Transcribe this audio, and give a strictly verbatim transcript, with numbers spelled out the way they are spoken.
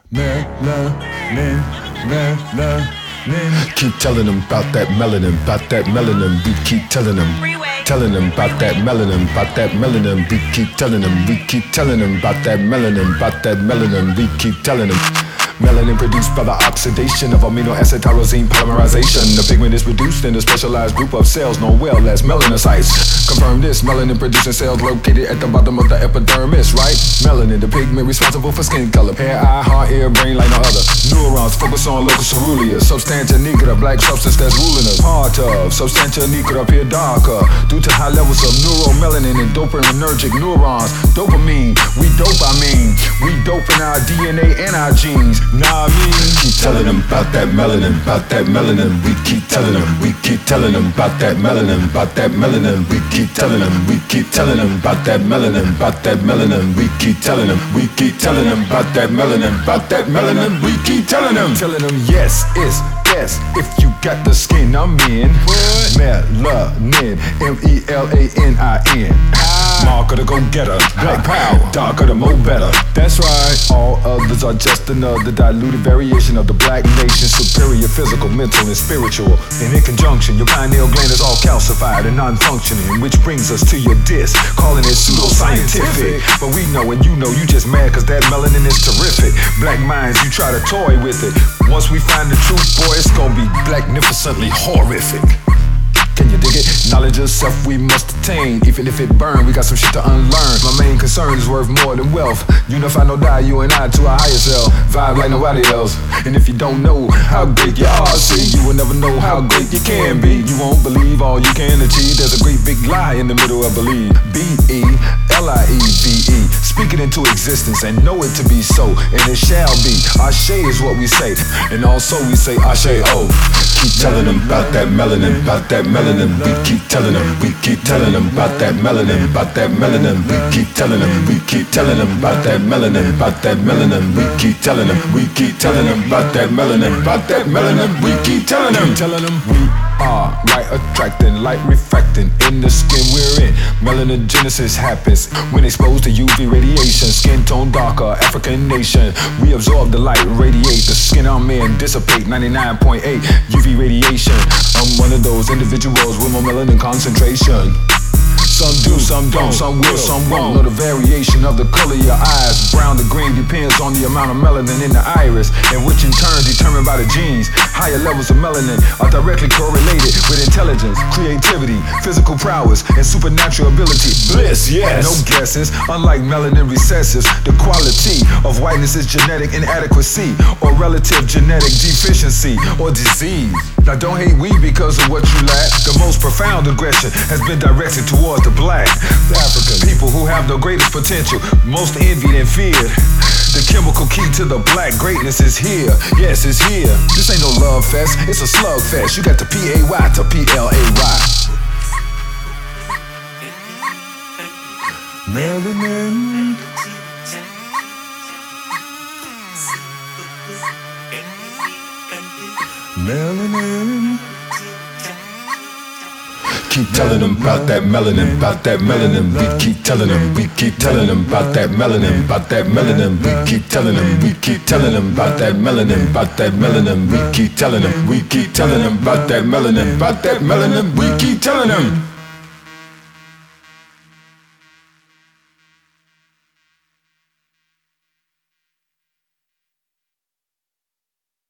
Melanin, melanin. Keep telling them about that melanin, about that melanin. We keep telling them, telling them about that melanin, about that melanin. We keep telling them, we keep telling them about that melanin, about that melanin. We keep telling them. Melanin produced by the oxidation of amino acid tyrosine polymerization. The pigment is reduced in a specialized group of cells known well as melanocytes. Confirm this, melanin producing cells located at the bottom of the epidermis, right? Melanin, the pigment responsible for skin color. Hair, eye, heart, ear, brain like no other. Neurons focus on locus coeruleus. Substantia nigra, black substance that's ruling us. Part of substantia nigra appear darker due to high levels of neuromelanin and dopaminergic neurons. Dopamine, we dopamine. We dope in our D N A and our genes. Nah, I mean, keep telling them about that melanin, about that melanin. We keep telling them, we keep telling them about that melanin, about that melanin. We keep telling them, we keep telling them about that melanin, about that melanin. We keep telling them, we keep telling them about that melanin, about that melanin. We keep telling them, telling them yes, it's yes. If you got the skin, I'm in. What? Melanin, M E L A N I N. Mark of the go-getter, black power, darker the mo better. That's right. All others are just another diluted variation of the black nation. Superior physical, mental, and spiritual. And in conjunction, your pineal gland is all calcified and non-functioning, which brings us to your disc, calling it pseudo-scientific. But we know and you know you just mad cause that melanin is terrific. Black minds, you try to toy with it. Once we find the truth, boy, it's gonna be blacknificently horrific. Can you dig it? Knowledge of self we must attain. Even if it burn, we got some shit to unlearn. My main concern is worth more than wealth. Unify, no die, you and I to our higher self. Vibe like nobody else. And if you don't know how great you are, see, you will never know how great you can be. You won't believe all you can achieve. There's a great big lie in the middle of believe. B E L I E V E. Speak it into existence and know it to be so. And it shall be. Ashe is what we say. And also we say Ashe O. Keep telling them about that melanin, about that melanin. We keep telling them, we keep telling them about that melanin, about that melanin. We keep telling them, we keep telling them about that melanin, about that melanin. We keep telling them, we keep telling them about that melanin, about that melanin. We keep telling them, telling them we are light attracting, light refracting in the skin we're in. Melanogenesis happens when exposed to U V radiation. Skin tone darker, African nation. We absorb the light, radiate the skin I'm in, dissipate ninety-nine point eight U V radiation. I'm one of those individuals with more melanin concentration. Some do, some don't, some will, some won't. Know the variation of the color of your eyes. Brown to green depends on the amount of melanin in the iris, and which in turn determined by the genes. Higher levels of melanin are directly correlated with intelligence, creativity, physical prowess, and supernatural ability. Bliss, yes. No guesses. Unlike melanin recessives, the quality of whiteness is genetic inadequacy or relative genetic deficiency or disease. Now don't hate we because of what you lack. The most profound aggression has been directed towards the black, the African people who have the greatest potential, most envied and feared. The chemical key to the black greatness is here. Yes, it's here. This ain't no love fest, it's a slug fest. You got the P A Y to P L A Y. Melanin. Melanin. Keep telling them about that melanin, about that melanin. We keep telling them, we keep telling them about that melanin, about that melanin. We keep telling them, we keep telling them about that melanin, about that melanin. We keep telling them, we keep telling them about that melanin, about that melanin. We keep telling them.